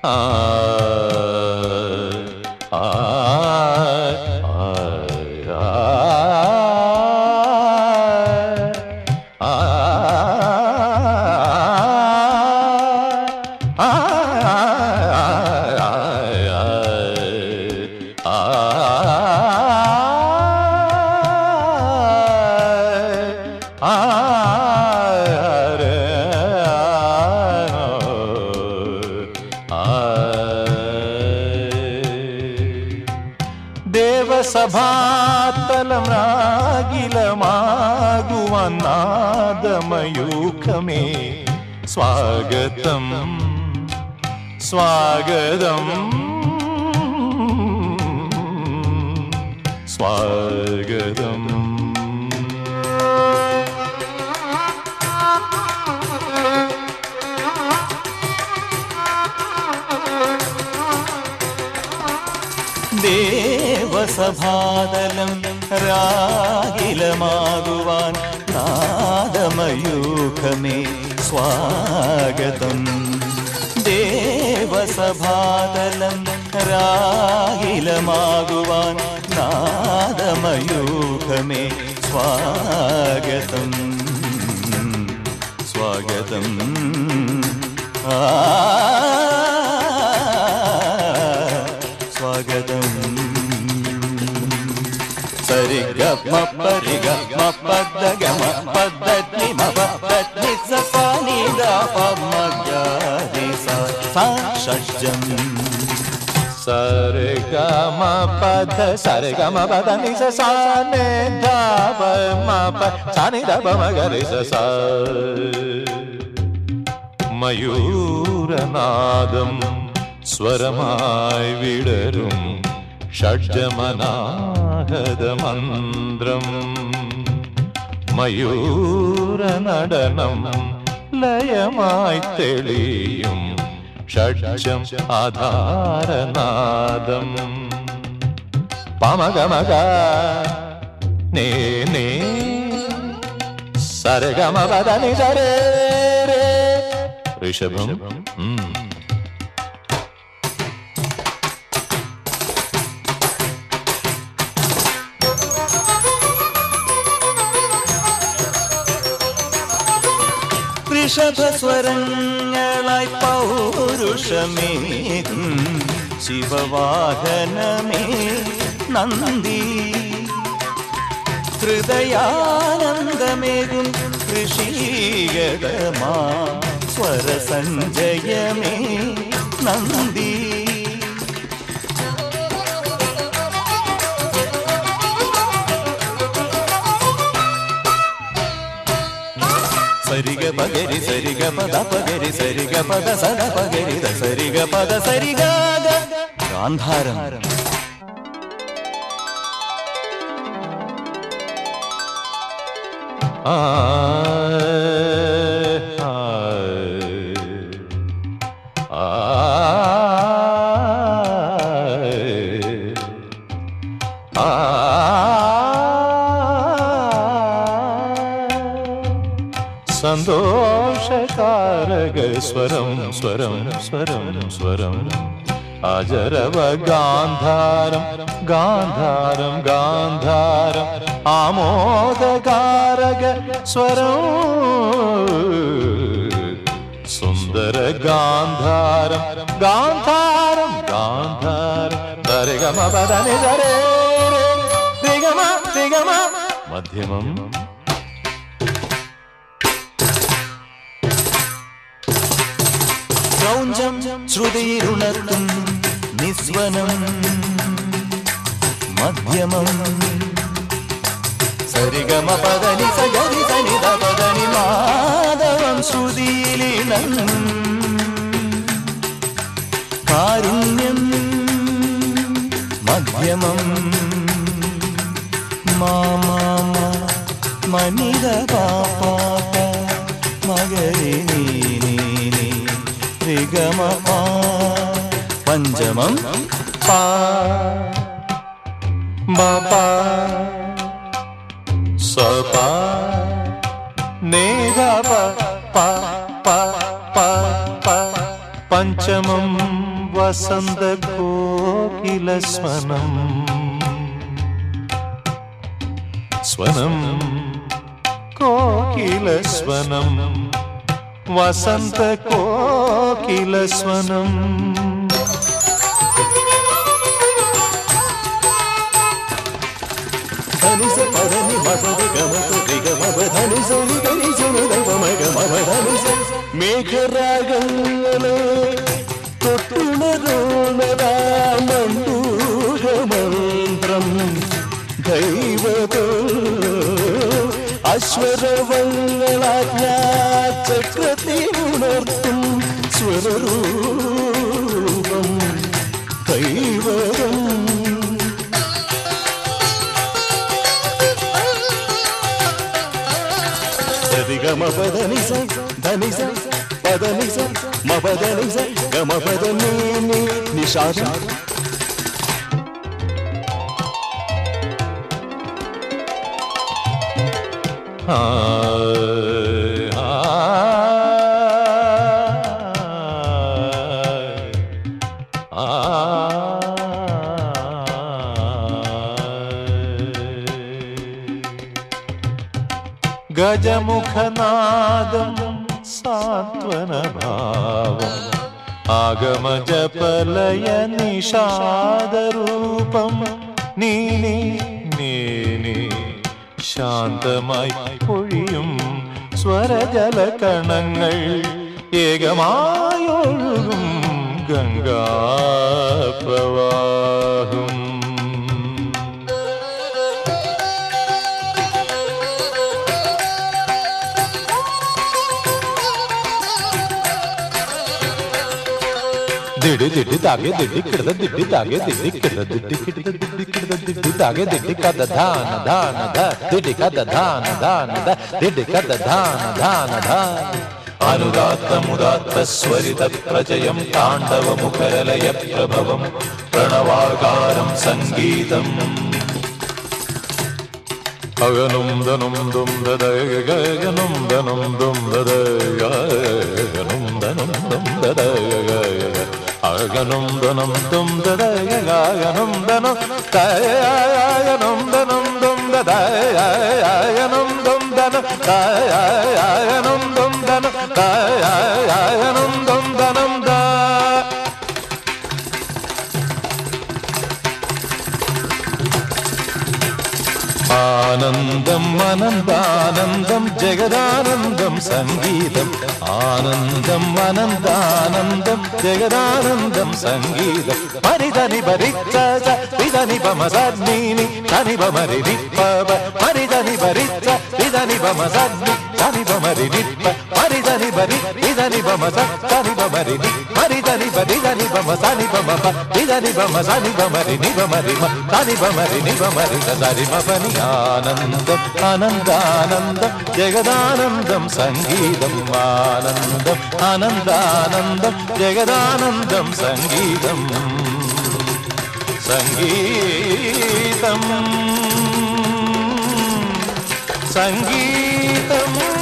ആ ആ ദേവസഭാതലം രാഗിലമാകുവാൻ നാദമയൂഖമേ സ്വാഗതം സ്വാഗതം സ്വാഗതം. ദേവസഭാതലം രാഗിലമാകുവാൻ നാദമയൂഖമേ സ്വാഗതം. ദേവസഭാതലം രാഗിലമാകുവാൻ നാദമയൂഖമേ സ്വാഗതം സ്വാഗതം. സ്വാഗതം. സരിഗമ പരിഗമ പദഗമ പദനി മപദനി സസാനിദ പമഗരി സഷജം. സരിഗമ പദ സരിഗമ പദനി സസാനിദ പമപ സാനിദ പമഗരി സസ. മയൂരനാദം സ്വരമായി വിടരും ഷഡ്ജമനാഹതമന്ത്രം. മയൂരനടനം ലയമായി തെളിയും ഷഡ്ജം ആധാരനാദം. പമഗമഗ നേ നേ സരഗമ പദനി സരേ ഋഷഭം. ഋഷഭസ്വരങ്ങളായി പൗരുഷമേകും ശിവവാഹനമേ നന്ദി. ഹൃദയാനന്ദമേകും ഋഷീഗണമാ സ്വരസഞ്ജയമേ നന്ദി. സരിഗ പഗരി സരിഗ പദ പഗരി സരിഗ പദ സദ പഗരി ദ സരിഗ പദ സരിഗ ഗാന്ധാരം. ആ സന്തോഷകാരക സ്വരം സ്വരം സ്വരം സ്വരം. അജരവ ഗാന്ധാരം ഗാന്ധാരം ഗാന്ധാരം. ആമോദകാരക സ്വരം സുന്ദര ഗാന്ധാരം ഗാന്ധാരം ഗാന്ധാരം. സരിഗമ പദനി സരേ രിഗമ രിഗമ മധ്യമം. ക്രൗഞ്ചം ശ്രുതിയിലുണർത്തും നിസ്വനം മധ്യമം. സരിഗമ പദനി സഗരി സനിധ പദനി മാധവം ശ്രുതിയിലിണങ്ങും കാരുണ്യം മധ്യമം. മാമാമ മനിത പാപാപ മഗരി നീ രിഗമ പഞ്ചമം. പാ ബപ സപ നേഗ പ പ പ പ. പഞ്ചമം വസന്ത കോകില സ്വനം സ്വനം കോകില സ്വനം വസന്ത കോകില സ്വനം മേഘരാഗങ്ങളെ തൊട്ടുണരോണരാമണ്ടൂഹമന്ത്രം ദൈവതോ അശ്വരവങ്ങളാജ്ഞാചക്രത്തിനുണർത്തും സ്വരൂപം ദൈവം ഗമപദനിസ ധനിസ പദനിസ മപദനിസ ഗമപദനി നിഷാദ ഗജമുഖനാദം സാന്ത്വനഭാവം ആഗമജപലയ നിഷാദരൂപം നീനി നീനി ശാന്തമായി പൊഴിയും സ്വരജലകണങ്ങൾ ഏകമായൊഴുകും ഗംഗാപ്രവാഹം ദിടി ദിടി താകെ ദിടി കിടത ദിടി താകെ ദിടി കിടത ദിടി കിടത ദിടി കിടത ദിടി താകെ ദിടി കദ ധാന ധാന ധ ദിടി കദ ധാന ധാന ധ ദിടി കദ ധാന ധാന ധ അനുദാത്ത മുദാത്ത സ്വരിത പ്രജയം താണ്ഡവ മുഖരലയ പ്രഭവം പ്രണവാകാരം സംഗീതം അഗനും ദനും ദും ദദഗഗനും ദനും ദും ദദഗഗനും ദനും ദും ദദഗഗ അഗനും ദനം ദും ദദഗഗനും ദനം തയയനും ദനം ദും ദദയയനും ദും ദനം തയയനും ദും ദനം തയയനും ദും ദനം ദ ആനന്ദം അനന്താനന്ദം ജഗദാനന്ദം സംഗീതം ആനന്ദം അനന്താനന്ദം ജഗദാനന്ദം സംഗീതം പരിധനി ഭരിച്ച വിധനി പമസീനി ധനി പമരി നിപ്പ പരിധനി ഭരിച്ച വിധനി പമസി ധനി പമരി നിപ്പ പരിധനി ഭരി വിധനി പമസ ധനി പമരി നി പരിധനി ഭരി ധനി പമസനി പമ വിധനി പമസനി പമരി നി പമരി ധനി പമരി നി പമരി ധരി മപനി ആനന്ദം അനന്താനന്ദം ജഗദാനന്ദം സംഗീതം ആനന്ദം അനന്താനന്ദം ജഗദാനന്ദം സംഗീതം സംഗീതം സംഗീതം